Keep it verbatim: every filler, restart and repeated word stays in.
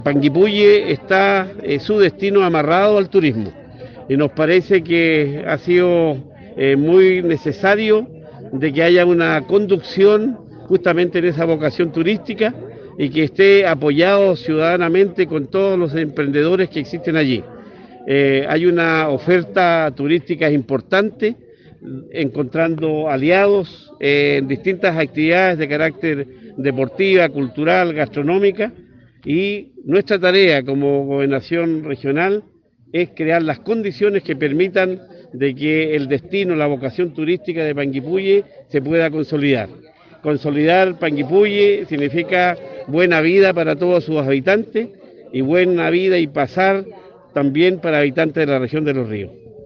Panguipulli está eh, su destino amarrado al turismo y nos parece que ha sido eh, muy necesario de que haya una conducción justamente en esa vocación turística y que esté apoyado ciudadanamente con todos los emprendedores que existen allí. Eh, hay una oferta turística importante, encontrando aliados eh, en distintas actividades de carácter deportiva, cultural, gastronómica, y nuestra tarea como gobernación regional es crear las condiciones que permitan de que el destino, la vocación turística de Panguipulli se pueda consolidar. Consolidar Panguipulli significa buena vida para todos sus habitantes y buena vida y pasar también para habitantes de la región de Los Ríos.